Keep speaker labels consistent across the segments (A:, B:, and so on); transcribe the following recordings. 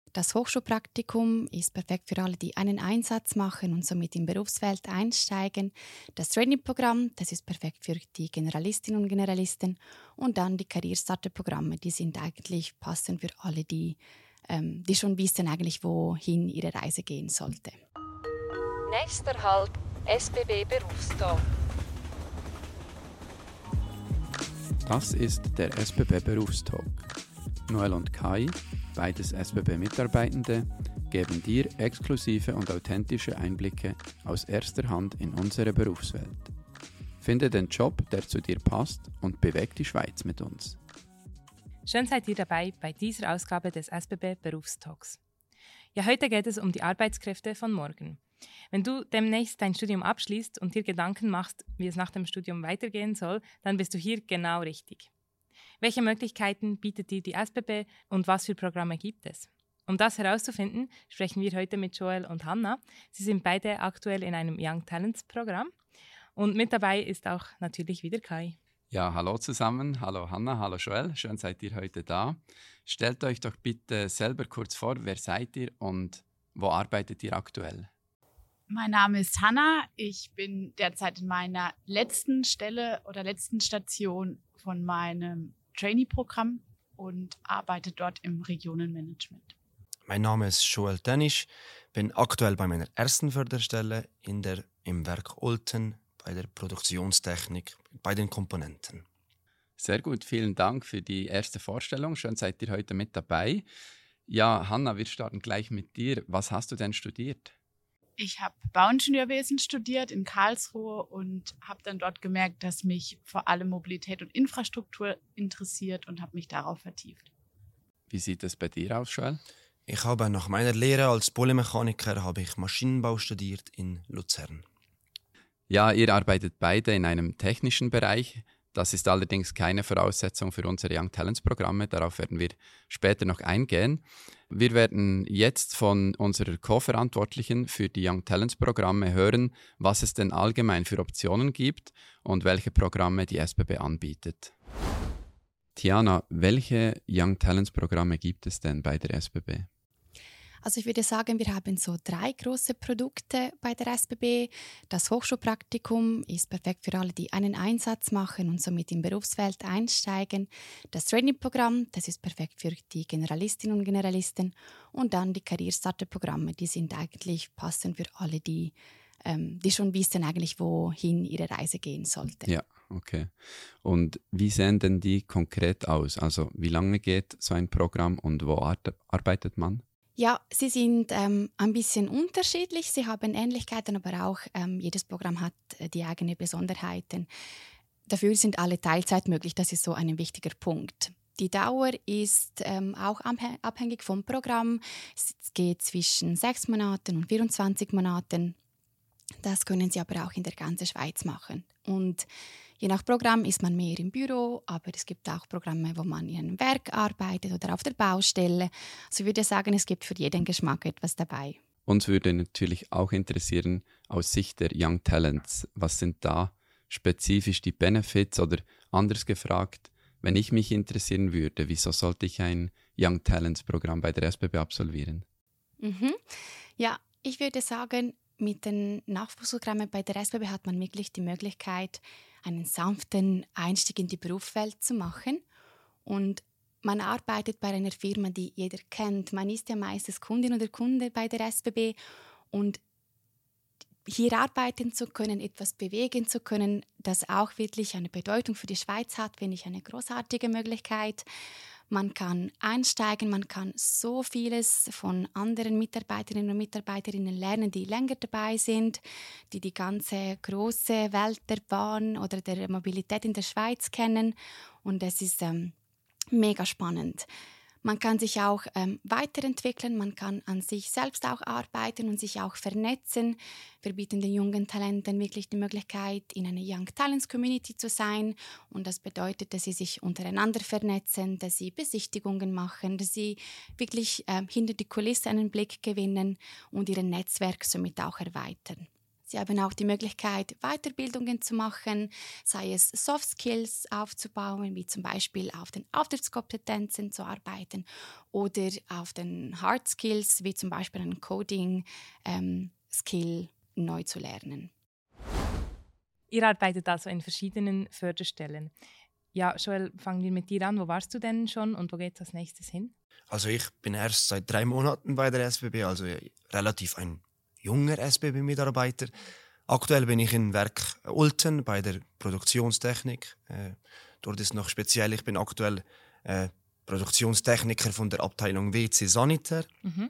A: Das Hochschulpraktikum ist perfekt für alle, die einen Einsatz machen und somit in Berufswelt einsteigen. Das Trainee-Programm, das ist perfekt für die Generalistinnen und Generalisten. Und dann die Career-Starter-Programme, die sind eigentlich passend für alle, die schon wissen, eigentlich, wohin ihre Reise gehen sollte.
B: Nächster Halt, SBB Berufstalk.
C: Das ist der SBB Berufstalk. Noel und Kai, beides SBB-Mitarbeitende, geben dir exklusive und authentische Einblicke aus erster Hand in unsere Berufswelt. Finde den Job, der zu dir passt, und beweg die Schweiz mit uns.
D: Schön seid ihr dabei bei dieser Ausgabe des SBB Berufstalks. Ja, heute geht es um die Arbeitskräfte von morgen. Wenn du demnächst dein Studium abschließt und dir Gedanken machst, wie es nach dem Studium weitergehen soll, dann bist du hier genau richtig. Welche Möglichkeiten bietet dir die SBB und was für Programme gibt es? Um das herauszufinden, sprechen wir heute mit Joel und Hanna. Sie sind beide aktuell in einem Young Talents Programm und mit dabei ist auch natürlich wieder Kai.
C: Ja, hallo zusammen, hallo Hanna, hallo Joel, schön seid ihr heute da. Stellt euch doch bitte selber kurz vor, wer seid ihr und wo arbeitet ihr aktuell?
E: Mein Name ist Hanna. Ich bin derzeit in meiner letzten Stelle oder letzten Station von meinem Trainee-Programm und arbeite dort im Regionenmanagement.
F: Mein Name ist Joel Denisch, bin aktuell bei meiner ersten Förderstelle im Werk Olten bei der Produktionstechnik, bei den Komponenten.
C: Sehr gut, vielen Dank für die erste Vorstellung. Schön seid ihr heute mit dabei. Ja, Hanna, wir starten gleich mit dir. Was hast du denn studiert?
E: Ich habe Bauingenieurwesen studiert in Karlsruhe und habe dann dort gemerkt, dass mich vor allem Mobilität und Infrastruktur interessiert und habe mich darauf vertieft.
C: Wie sieht es bei dir aus, Joel?
F: Ich habe nach meiner Lehre als Polymechaniker Maschinenbau studiert in Luzern.
C: Ja, ihr arbeitet beide in einem technischen Bereich. Das ist allerdings keine Voraussetzung für unsere Young Talents Programme. Darauf werden wir später noch eingehen. Wir werden jetzt von unserer Co-Verantwortlichen für die Young Talents Programme hören, was es denn allgemein für Optionen gibt und welche Programme die SBB anbietet. Tiana, welche Young Talents Programme gibt es denn bei der SBB?
A: Also ich würde sagen, wir haben so 3 große Produkte bei der SBB. Das Hochschulpraktikum ist perfekt für alle, die einen Einsatz machen und somit in Berufswelt einsteigen. Das Trainee-Programm, das ist perfekt für die Generalistinnen und Generalisten. Und dann die Career-Starter-Programme, die sind eigentlich passend für alle, die schon wissen, eigentlich, wohin ihre Reise gehen sollte.
C: Ja, okay. Und wie sehen denn die konkret aus? Also wie lange geht so ein Programm und wo arbeitet man?
A: Ja, sie sind ein bisschen unterschiedlich. Sie haben Ähnlichkeiten, aber auch jedes Programm hat die eigenen Besonderheiten. Dafür sind alle Teilzeit möglich. Das ist so ein wichtiger Punkt. Die Dauer ist auch abhängig vom Programm. Es geht zwischen 6 Monaten und 24 Monaten. Das können Sie aber auch in der ganzen Schweiz machen. Und je nach Programm ist man mehr im Büro, aber es gibt auch Programme, wo man in einem Werk arbeitet oder auf der Baustelle. Also ich würde sagen, es gibt für jeden Geschmack etwas dabei.
C: Uns würde natürlich auch interessieren, aus Sicht der Young Talents, was sind da spezifisch die Benefits oder anders gefragt, wenn ich mich interessieren würde, wieso sollte ich ein Young Talents Programm bei der SBB absolvieren?
A: Ja, ich würde sagen, mit den Nachwuchsprogrammen bei der SBB hat man wirklich die Möglichkeit, einen sanften Einstieg in die Berufswelt zu machen. Und man arbeitet bei einer Firma, die jeder kennt. Man ist ja meistens Kundin oder Kunde bei der SBB. Und hier arbeiten zu können, etwas bewegen zu können, das auch wirklich eine Bedeutung für die Schweiz hat, finde ich eine großartige Möglichkeit. Man kann einsteigen, man kann so vieles von anderen Mitarbeiterinnen und Mitarbeiterinnen lernen, die länger dabei sind, die die ganze große Welt der Bahn oder der Mobilität in der Schweiz kennen. Und es ist mega spannend. Man kann sich auch weiterentwickeln, man kann an sich selbst auch arbeiten und sich auch vernetzen. Wir bieten den jungen Talenten wirklich die Möglichkeit, in einer Young Talents Community zu sein. Und das bedeutet, dass sie sich untereinander vernetzen, dass sie Besichtigungen machen, dass sie wirklich hinter die Kulisse einen Blick gewinnen und ihr Netzwerk somit auch erweitern. Sie haben auch die Möglichkeit, Weiterbildungen zu machen, sei es Soft Skills aufzubauen, wie zum Beispiel auf den Auftritskompetenzen zu arbeiten oder auf den Hard Skills, wie zum Beispiel einen Coding-Skill neu zu lernen.
D: Ihr arbeitet also in verschiedenen Förderstellen. Ja, Joel, fangen wir mit dir an. Wo warst du denn schon und wo geht es als nächstes hin?
F: Also ich bin erst seit 3 Monaten bei der SBB, also relativ ein junger SBB-Mitarbeiter. Aktuell bin ich im Werk Olten bei der Produktionstechnik. Dort ist noch speziell, ich bin aktuell Produktionstechniker von der Abteilung WC Sanitär.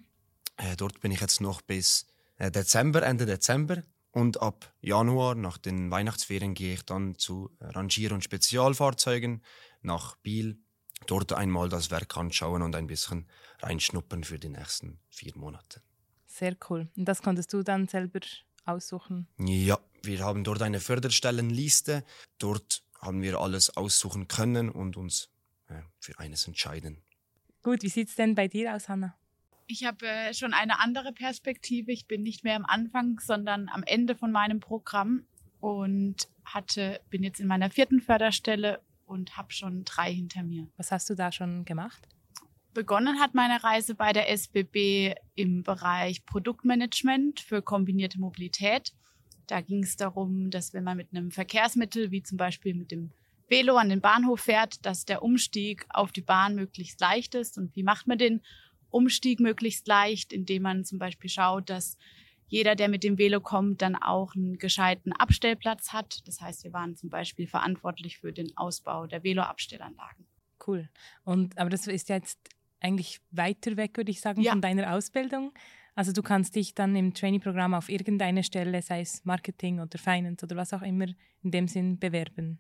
F: Dort bin ich jetzt noch bis Ende Dezember. Und ab Januar, nach den Weihnachtsferien, gehe ich dann zu Rangier- und Spezialfahrzeugen nach Biel. Dort einmal das Werk anschauen und ein bisschen reinschnuppern für die nächsten 4 Monate.
D: Sehr cool. Und das konntest du dann selber aussuchen?
F: Ja, wir haben dort eine Förderstellenliste. Dort haben wir alles aussuchen können und uns für eines entscheiden.
D: Gut, wie sieht es denn bei dir aus, Hanna?
E: Ich habe schon eine andere Perspektive. Ich bin nicht mehr am Anfang, sondern am Ende von meinem Programm und bin jetzt in meiner 4. Förderstelle und habe schon 3 hinter mir.
D: Was hast du da schon gemacht?
E: Begonnen hat meine Reise bei der SBB im Bereich Produktmanagement für kombinierte Mobilität. Da ging es darum, dass wenn man mit einem Verkehrsmittel, wie zum Beispiel mit dem Velo an den Bahnhof fährt, dass der Umstieg auf die Bahn möglichst leicht ist. Und wie macht man den Umstieg möglichst leicht, indem man zum Beispiel schaut, dass jeder, der mit dem Velo kommt, dann auch einen gescheiten Abstellplatz hat. Das heißt, wir waren zum Beispiel verantwortlich für den Ausbau der Veloabstellanlagen.
D: Cool. Aber das ist ja jetzt eigentlich weiter weg, würde ich sagen, von deiner Ausbildung. Also du kannst dich dann im Trainee-Programm auf irgendeine Stelle, sei es Marketing oder Finance oder was auch immer, in dem Sinn bewerben.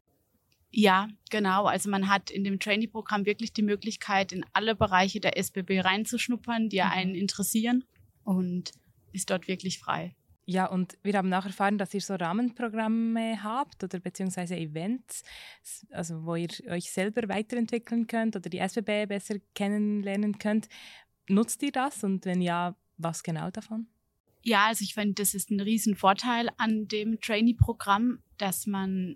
E: Ja, genau. Also man hat in dem Trainee-Programm wirklich die Möglichkeit, in alle Bereiche der SBB reinzuschnuppern, die einen interessieren, und ist dort wirklich frei.
D: Ja, und wir haben auch erfahren, dass ihr so Rahmenprogramme habt oder beziehungsweise Events, also wo ihr euch selber weiterentwickeln könnt oder die SBB besser kennenlernen könnt. Nutzt ihr das und wenn ja, was genau davon?
E: Ja, also ich finde, das ist ein Riesenvorteil an dem Trainee-Programm, dass man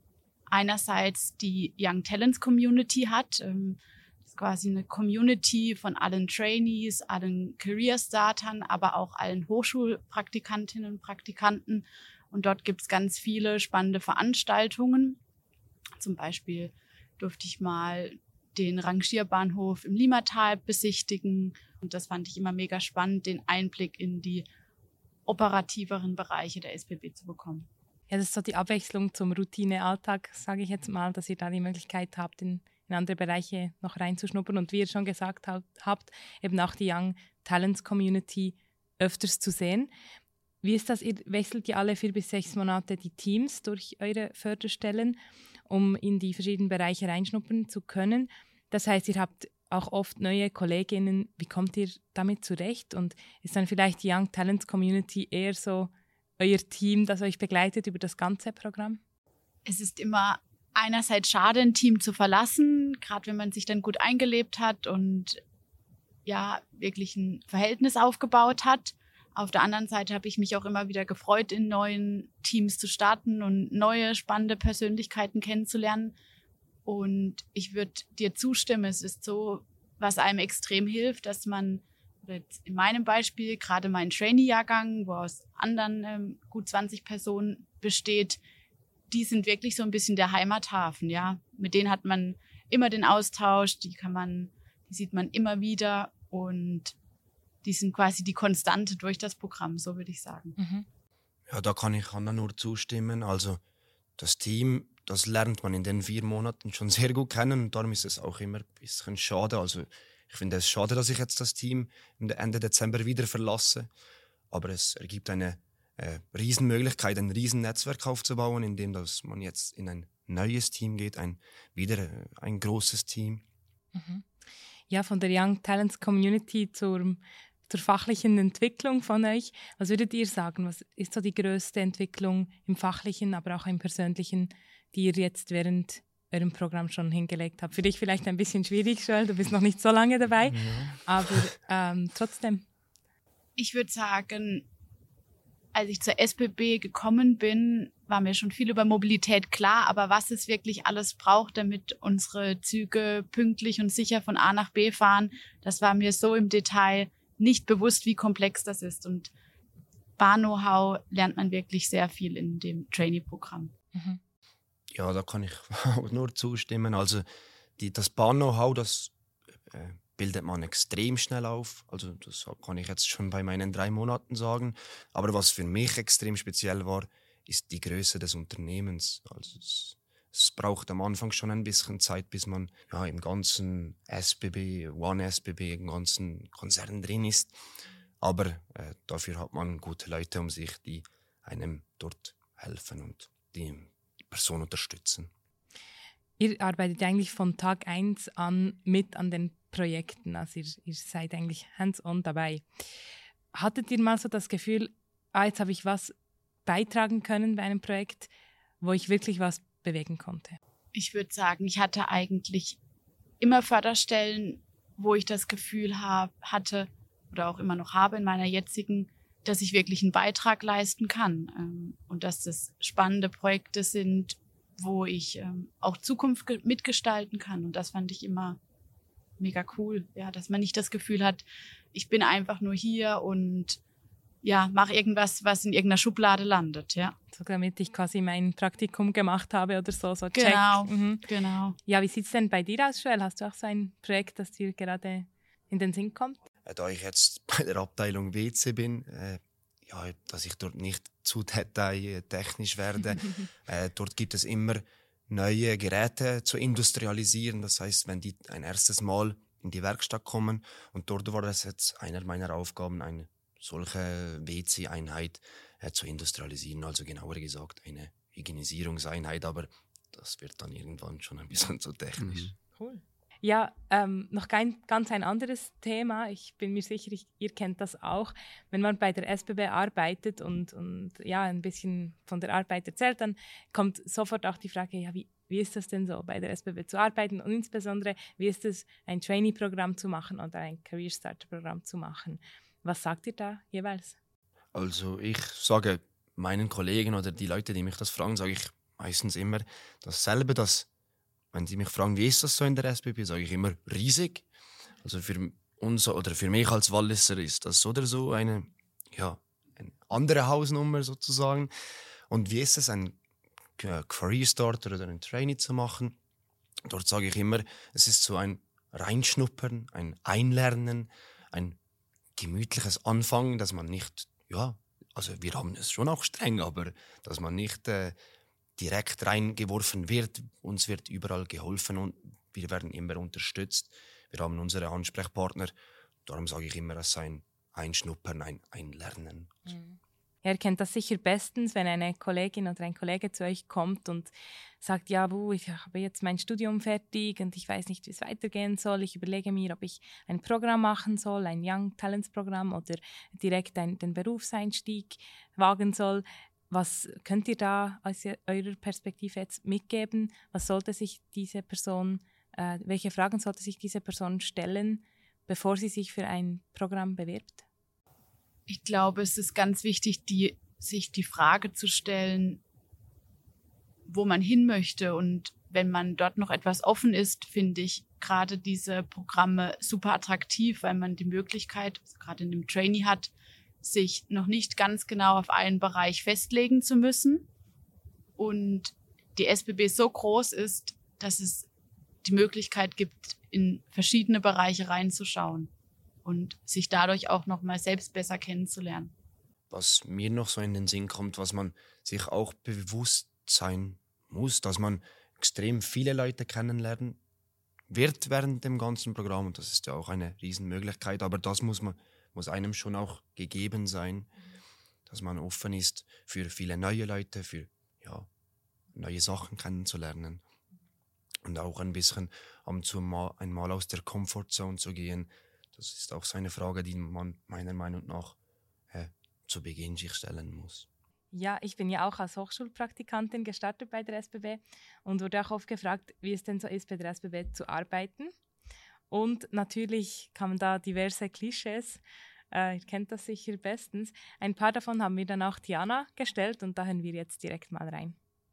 E: einerseits die Young Talents Community hat. Das ist quasi eine Community von allen Trainees, allen Career-Startern, aber auch allen Hochschulpraktikantinnen und Praktikanten. Und dort gibt es ganz viele spannende Veranstaltungen. Zum Beispiel durfte ich mal den Rangierbahnhof im Limmatal besichtigen. Und das fand ich immer mega spannend, den Einblick in die operativeren Bereiche der SBB zu bekommen.
D: Ja, das ist so die Abwechslung zum Routinealltag, sage ich jetzt mal, dass ihr da die Möglichkeit habt, in andere Bereiche noch reinzuschnuppern und wie ihr schon gesagt habt, eben auch die Young Talents Community öfters zu sehen. Wie ist das? Ihr wechselt ja alle 4 bis 6 Monate die Teams durch eure Förderstellen, um in die verschiedenen Bereiche reinschnuppern zu können. Das heißt, ihr habt auch oft neue Kolleginnen. Wie kommt ihr damit zurecht? Und ist dann vielleicht die Young Talents Community eher so euer Team, das euch begleitet über das ganze Programm?
E: Es ist immer einerseits schade, ein Team zu verlassen, gerade wenn man sich dann gut eingelebt hat und ja wirklich ein Verhältnis aufgebaut hat. Auf der anderen Seite habe ich mich auch immer wieder gefreut, in neuen Teams zu starten und neue spannende Persönlichkeiten kennenzulernen. Und ich würde dir zustimmen, es ist so, was einem extrem hilft, dass man, in meinem Beispiel, gerade mein Trainee-Jahrgang, wo aus anderen gut 20 Personen besteht, die sind wirklich so ein bisschen der Heimathafen, ja. Mit denen hat man immer den Austausch, die sieht man immer wieder und die sind quasi die Konstante durch das Programm, so würde ich sagen.
D: Mhm.
F: Ja, da kann ich Hanna nur zustimmen. Also das Team, das lernt man in den 4 Monaten schon sehr gut kennen und darum ist es auch immer ein bisschen schade. Also ich finde es schade, dass ich jetzt das Team Ende Dezember wieder verlasse, aber es ergibt eine Riesenmöglichkeit, ein Riesennetzwerk aufzubauen, indem dass man jetzt in ein neues Team geht, wieder ein großes Team.
D: Mhm. Ja, von der Young Talents Community zur fachlichen Entwicklung von euch. Was würdet ihr sagen? Was ist so die größte Entwicklung im Fachlichen, aber auch im Persönlichen, die ihr jetzt während eurem Programm schon hingelegt habt? Für dich vielleicht ein bisschen schwierig, Joel, du bist noch nicht so lange dabei, aber trotzdem.
E: Ich würde sagen, als ich zur SBB gekommen bin, war mir schon viel über Mobilität klar, aber was es wirklich alles braucht, damit unsere Züge pünktlich und sicher von A nach B fahren, das war mir so im Detail nicht bewusst, wie komplex das ist. Und Bahn-Know-how lernt man wirklich sehr viel in dem Trainee-Programm.
D: Mhm.
F: Ja, da kann ich nur zustimmen. Also das Bahn-Know-how, das bildet man extrem schnell auf. Also das kann ich jetzt schon bei meinen 3 Monaten sagen. Aber was für mich extrem speziell war, ist die Größe des Unternehmens. Also es braucht am Anfang schon ein bisschen Zeit, bis man im ganzen SBB, One SBB, im ganzen Konzern drin ist. Aber dafür hat man gute Leute um sich, die einem dort helfen und die Person unterstützen.
D: Ihr arbeitet eigentlich von Tag 1 an mit an den Projekten, also ihr seid eigentlich hands-on dabei. Hattet ihr mal so das Gefühl, jetzt habe ich was beitragen können bei einem Projekt, wo ich wirklich was bewegen konnte?
E: Ich würde sagen, ich hatte eigentlich immer Förderstellen, wo ich das Gefühl hatte oder auch immer noch habe in meiner jetzigen, dass ich wirklich einen Beitrag leisten kann und dass das spannende Projekte sind, wo ich auch Zukunft mitgestalten kann. Und das fand ich immer mega cool, ja, dass man nicht das Gefühl hat, ich bin einfach nur hier und mache irgendwas, was in irgendeiner Schublade landet, ja.
D: So, damit ich quasi mein Praktikum gemacht habe oder so check.
E: Genau, genau.
D: Ja, wie sieht es denn bei dir aus, Joel? Hast du auch so ein Projekt, das dir gerade in den Sinn kommt?
F: Da ich jetzt bei der Abteilung WC bin, dass ich dort nicht zu detailtechnisch werde. Dort gibt es immer neue Geräte zu industrialisieren. Das heißt, wenn die ein erstes Mal in die Werkstatt kommen, und dort war das jetzt einer meiner Aufgaben, eine solche WC-Einheit zu industrialisieren. Also genauer gesagt eine Hygienisierungseinheit, aber das wird dann irgendwann schon ein bisschen zu technisch.
D: Cool. Ja, noch ganz ein anderes Thema. Ich bin mir sicher, ihr kennt das auch. Wenn man bei der SBB arbeitet und ein bisschen von der Arbeit erzählt, dann kommt sofort auch die Frage, wie ist das denn so, bei der SBB zu arbeiten und insbesondere, wie ist es, ein Trainee-Programm zu machen oder ein Career-Starter-Programm zu machen? Was sagt ihr da jeweils?
F: Also ich sage meinen Kollegen oder die Leute, die mich das fragen, sage ich meistens immer dasselbe, dass wenn sie mich fragen, wie ist das so in der SBB, sage ich immer riesig. Also für uns oder für mich als Walliser ist das so oder so eine andere Hausnummer sozusagen. Und wie ist es, ein Career Starter oder ein Trainee zu machen? Dort sage ich immer, es ist so ein Reinschnuppern, ein Einlernen, ein gemütliches Anfangen, dass man nicht, also wir haben es schon auch streng, aber dass man nicht direkt reingeworfen wird. Uns wird überall geholfen und wir werden immer unterstützt. Wir haben unsere Ansprechpartner. Darum sage ich immer, es sei ein Einschnuppern, ein Einlernen.
D: Mhm. Ihr kennt das sicher bestens, wenn eine Kollegin oder ein Kollege zu euch kommt und sagt, ich habe jetzt mein Studium fertig und ich weiß nicht, wie es weitergehen soll. Ich überlege mir, ob ich ein Programm machen soll, ein Young Talents Programm oder direkt den Berufseinstieg wagen soll. Was könnt ihr da aus eurer Perspektive jetzt mitgeben? Welche Fragen sollte sich diese Person stellen, bevor sie sich für ein Programm bewirbt?
E: Ich glaube, es ist ganz wichtig, sich die Frage zu stellen, wo man hin möchte. Und wenn man dort noch etwas offen ist, finde ich gerade diese Programme super attraktiv, weil man die Möglichkeit, gerade in dem Trainee hat, sich noch nicht ganz genau auf einen Bereich festlegen zu müssen. Und die SBB so groß ist, dass es die Möglichkeit gibt, in verschiedene Bereiche reinzuschauen und sich dadurch auch noch mal selbst besser kennenzulernen.
F: Was mir noch so in den Sinn kommt, was man sich auch bewusst sein muss, dass man extrem viele Leute kennenlernen wird während dem ganzen Programm. Und das ist ja auch eine Riesenmöglichkeit, aber das muss einem schon auch gegeben sein, dass man offen ist für viele neue Leute, für neue Sachen kennenzulernen und auch ein bisschen einmal aus der Comfortzone zu gehen. Das ist auch so eine Frage, die man meiner Meinung nach zu Beginn sich stellen muss.
D: Ja, ich bin ja auch als Hochschulpraktikantin gestartet bei der SBB und wurde auch oft gefragt, wie es denn so ist, bei der SBB zu arbeiten. Und natürlich kamen da diverse Klischees. Ihr kennt das sicher bestens. Ein paar davon haben wir dann auch Tiana gestellt und da hören wir jetzt direkt mal rein.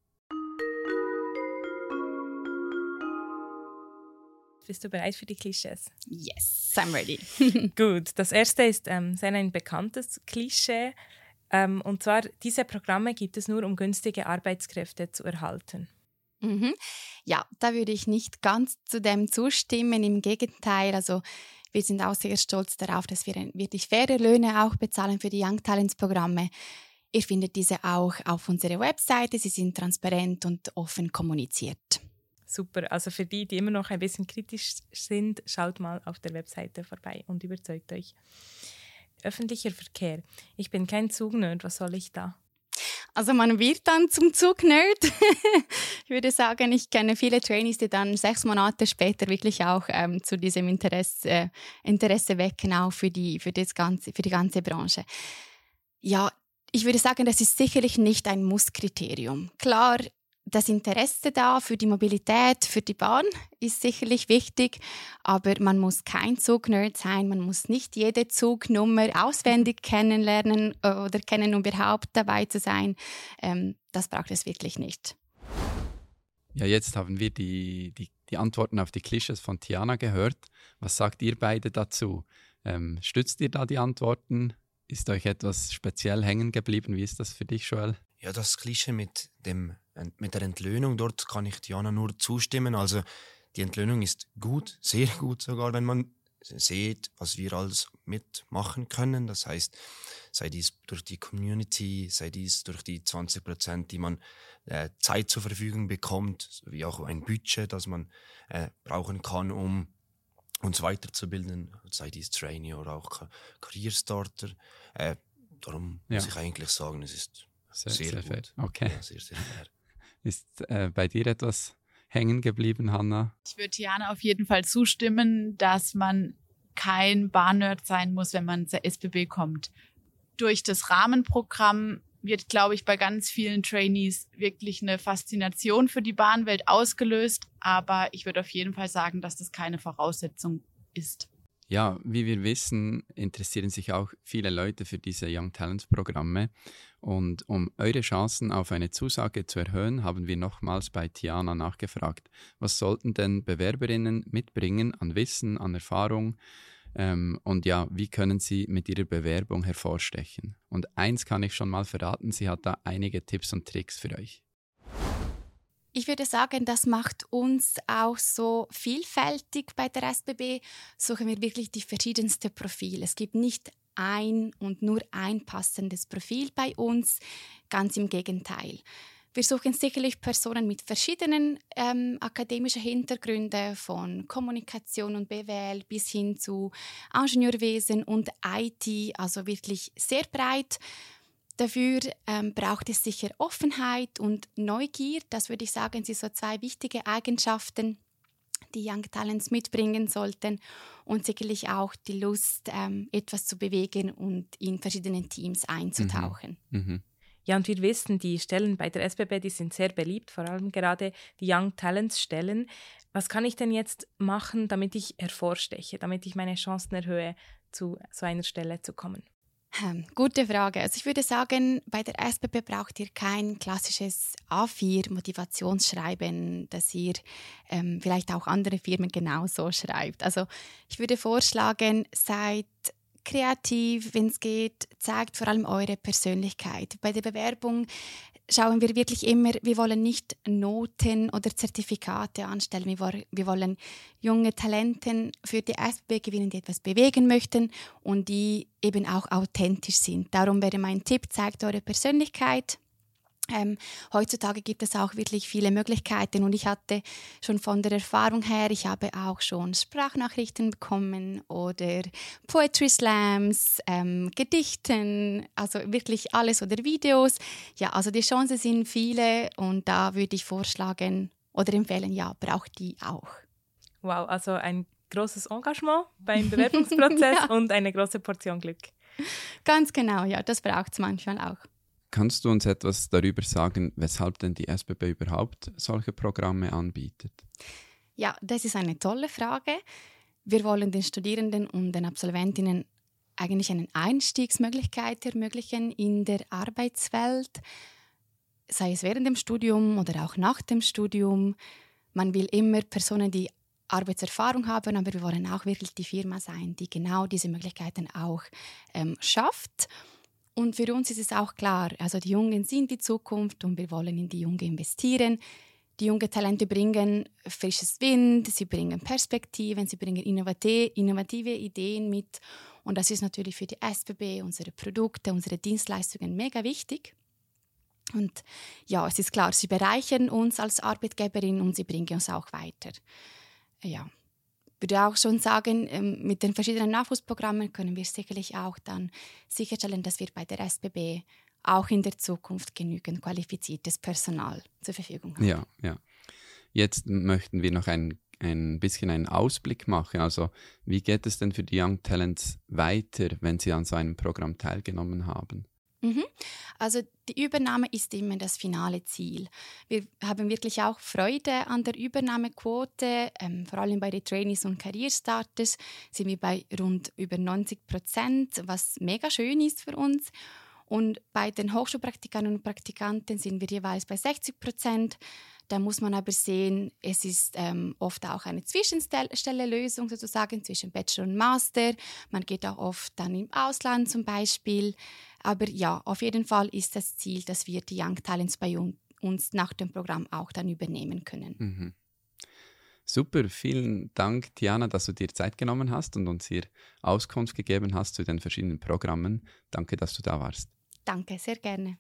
D: Bist du bereit für die Klischees?
A: Yes, I'm ready.
D: Gut, das erste ist sehr ein bekanntes Klischee. Und zwar, diese Programme gibt es nur, um günstige Arbeitskräfte zu erhalten.
A: Mhm. Ja, da würde ich nicht ganz zu dem zustimmen. Im Gegenteil, also wir sind auch sehr stolz darauf, dass wir wirklich faire Löhne auch bezahlen für die Young Talents Programme. Ihr findet diese auch auf unserer Webseite. Sie sind transparent und offen kommuniziert.
D: Super, also für die immer noch ein bisschen kritisch sind, schaut mal auf der Webseite vorbei und überzeugt euch. Öffentlicher Verkehr. Ich bin kein Zugnerd, was soll ich da?
A: Also man wird dann zum Zugnerd. Ich würde sagen, ich kenne viele Trainees, die dann 6 Monate später wirklich auch zu diesem Interesse wecken, auch für die ganze Branche. Ja, ich würde sagen, das ist sicherlich nicht ein Muss-Kriterium. Klar, das Interesse da für die Mobilität, für die Bahn ist sicherlich wichtig, aber man muss kein Zugnerd sein, man muss nicht jede Zugnummer auswendig kennenlernen oder kennen, um überhaupt dabei zu sein. Das braucht es wirklich nicht.
C: Ja, jetzt haben wir die Antworten auf die Klischees von Tiana gehört. Was sagt ihr beide dazu? Stützt ihr da die Antworten? Ist euch etwas speziell hängen geblieben? Wie ist das für dich, Joel?
F: Ja, das Klischee mit der Entlöhnung, dort kann ich Diana nur zustimmen. Also die Entlöhnung ist gut, sehr gut sogar, wenn man sieht, was wir alles mitmachen können. Das heißt, sei dies durch die Community, sei dies durch die 20%, die man Zeit zur Verfügung bekommt, wie auch ein Budget, das man brauchen kann, um uns weiterzubilden, sei dies Trainee oder auch Career Starter. Darum muss ich eigentlich sagen, es ist sehr gut.
C: Fair. Okay.
F: Ja, sehr, sehr fair.
C: Ist bei dir etwas hängen geblieben, Hanna?
E: Ich würde Tiana auf jeden Fall zustimmen, dass man kein Bahnnerd sein muss, wenn man zur SBB kommt. Durch das Rahmenprogramm wird, glaube ich, bei ganz vielen Trainees wirklich eine Faszination für die Bahnwelt ausgelöst. Aber ich würde auf jeden Fall sagen, dass das keine Voraussetzung ist.
C: Ja, wie wir wissen, interessieren sich auch viele Leute für diese Young Talents Programme. Und um eure Chancen auf eine Zusage zu erhöhen, haben wir nochmals bei Tiana nachgefragt. Was sollten denn Bewerberinnen mitbringen an Wissen, an Erfahrung? Und ja, wie können sie mit ihrer Bewerbung hervorstechen? Und eins kann ich schon mal verraten, sie hat da einige Tipps und Tricks für euch.
A: Ich würde sagen, das macht uns auch so vielfältig bei der SBB. Suchen wir wirklich die verschiedensten Profile. Es gibt nicht ein und nur ein passendes Profil bei uns, ganz im Gegenteil. Wir suchen sicherlich Personen mit verschiedenen akademischen Hintergründen, von Kommunikation und BWL bis hin zu Ingenieurwesen und IT, also wirklich sehr breit. Dafür braucht es sicher Offenheit und Neugier. Das würde ich sagen, sind so 2 wichtige Eigenschaften, die Young Talents mitbringen sollten. Und sicherlich auch die Lust, etwas zu bewegen und in verschiedenen Teams einzutauchen.
D: Ja, und wir wissen, die Stellen bei der SBB, die sind sehr beliebt, vor allem gerade die Young Talents Stellen. Was kann ich denn jetzt machen, damit ich hervorsteche, damit ich meine Chancen erhöhe, zu so einer Stelle zu kommen?
A: Gute Frage. Also ich würde sagen, bei der SBB braucht ihr kein klassisches A4-Motivationsschreiben, das ihr vielleicht auch andere Firmen genauso schreibt. Also ich würde vorschlagen, seid kreativ, wenn es geht, zeigt vor allem eure Persönlichkeit. Bei der Bewerbung schauen wir wirklich immer, wir wollen nicht Noten oder Zertifikate anstellen. Wir wollen junge Talente für die SBB gewinnen, die etwas bewegen möchten und die eben auch authentisch sind. Darum wäre mein Tipp, zeigt eure Persönlichkeit. Heutzutage gibt es auch wirklich viele Möglichkeiten und ich hatte schon von der Erfahrung her, ich habe auch schon Sprachnachrichten bekommen oder Poetry Slams, Gedichten, also wirklich alles oder Videos. Ja, also die Chancen sind viele und da würde ich vorschlagen oder empfehlen, ja, braucht die auch.
D: Wow, also ein großes Engagement beim Bewerbungsprozess ja. Und eine große Portion Glück.
A: Ganz genau, ja, das braucht es manchmal auch.
C: Kannst du uns etwas darüber sagen, weshalb denn die SBB überhaupt solche Programme anbietet?
A: Ja, das ist eine tolle Frage. Wir wollen den Studierenden und den Absolventinnen eigentlich eine Einstiegsmöglichkeit ermöglichen in der Arbeitswelt, sei es während dem Studium oder auch nach dem Studium. Man will immer Personen, die Arbeitserfahrung haben, aber wir wollen auch wirklich die Firma sein, die genau diese Möglichkeiten auch schafft. Und für uns ist es auch klar, also die Jungen sind die Zukunft und wir wollen in die Jungen investieren. Die jungen Talente bringen frisches Wind, sie bringen Perspektiven, sie bringen innovative Ideen mit. Und das ist natürlich für die SBB, unsere Produkte, unsere Dienstleistungen mega wichtig. Und ja, es ist klar, sie bereichern uns als Arbeitgeberin und sie bringen uns auch weiter. Ja, ich würde auch schon sagen, mit den verschiedenen Nachwuchsprogrammen können wir sicherlich auch dann sicherstellen, dass wir bei der SBB auch in der Zukunft genügend qualifiziertes Personal zur Verfügung haben.
C: Ja. Jetzt möchten wir noch ein bisschen einen Ausblick machen. Also wie geht es denn für die Young Talents weiter, wenn sie an so einem Programm teilgenommen haben?
A: Also die Übernahme ist immer das finale Ziel. Wir haben wirklich auch Freude an der Übernahmequote. Vor allem bei den Trainees und Career Starters sind wir bei rund über 90%, was mega schön ist für uns. Und bei den Hochschulpraktikanten und Praktikanten sind wir jeweils bei 60%. Da muss man aber sehen, es ist oft auch eine Zwischenstellelösung sozusagen zwischen Bachelor und Master. Man geht auch oft dann im Ausland zum Beispiel. Aber ja, auf jeden Fall ist das Ziel, dass wir die Young Talents bei uns nach dem Programm auch dann übernehmen können.
C: Mhm. Super, vielen Dank, Tiana, dass du dir Zeit genommen hast und uns hier Auskunft gegeben hast zu den verschiedenen Programmen. Danke, dass du da warst.
A: Danke, sehr gerne.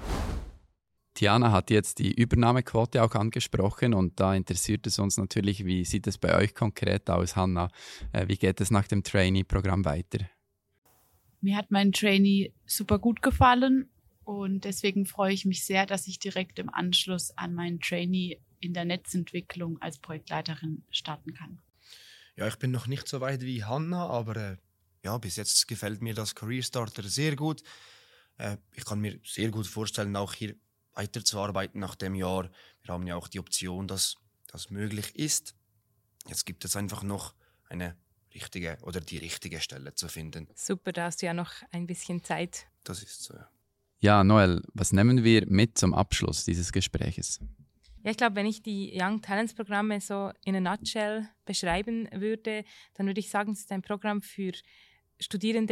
C: Tiana hat jetzt die Übernahmequote auch angesprochen und da interessiert es uns natürlich, wie sieht es bei euch konkret aus, Hanna? Wie geht es nach dem Trainee-Programm weiter?
E: Mir hat mein Trainee super gut gefallen und deswegen freue ich mich sehr, dass ich direkt im Anschluss an meinen Trainee in der Netzentwicklung als Projektleiterin starten kann.
F: Ja, ich bin noch nicht so weit wie Hanna, aber bis jetzt gefällt mir das Career Starter sehr gut. Ich kann mir sehr gut vorstellen, auch hier weiterzuarbeiten nach dem Jahr. Wir haben ja auch die Option, dass das möglich ist. Jetzt gibt es einfach noch die richtige Stelle zu finden.
D: Super, da hast du ja noch ein bisschen Zeit.
F: Das ist so, ja.
C: Ja, Noel, was nehmen wir mit zum Abschluss dieses Gespräches?
D: Ja, ich glaube, wenn ich die Young Talents Programme so in a nutshell beschreiben würde, dann würde ich sagen, es ist ein Programm für Studierende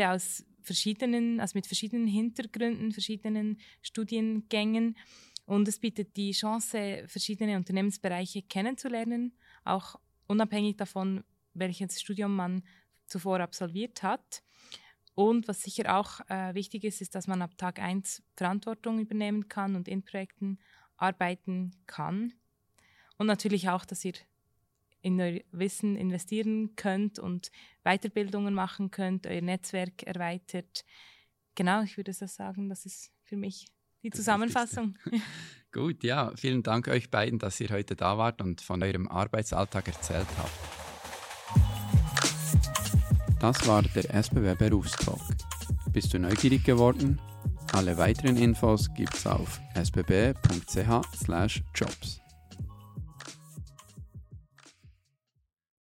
D: mit verschiedenen Hintergründen, verschiedenen Studiengängen. Und es bietet die Chance, verschiedene Unternehmensbereiche kennenzulernen, auch unabhängig davon, welches Studium man zuvor absolviert hat. Und was sicher auch wichtig ist, dass man ab Tag 1 Verantwortung übernehmen kann und in Projekten arbeiten kann. Und natürlich auch, dass ihr in euer Wissen investieren könnt und Weiterbildungen machen könnt, euer Netzwerk erweitert. Genau, ich würde so sagen, das ist für mich die Zusammenfassung.
C: Gut, ja, vielen Dank euch beiden, dass ihr heute da wart und von eurem Arbeitsalltag erzählt habt. Das war der SBB Berufstalk. Bist du neugierig geworden? Alle weiteren Infos gibt's auf sbb.ch/jobs.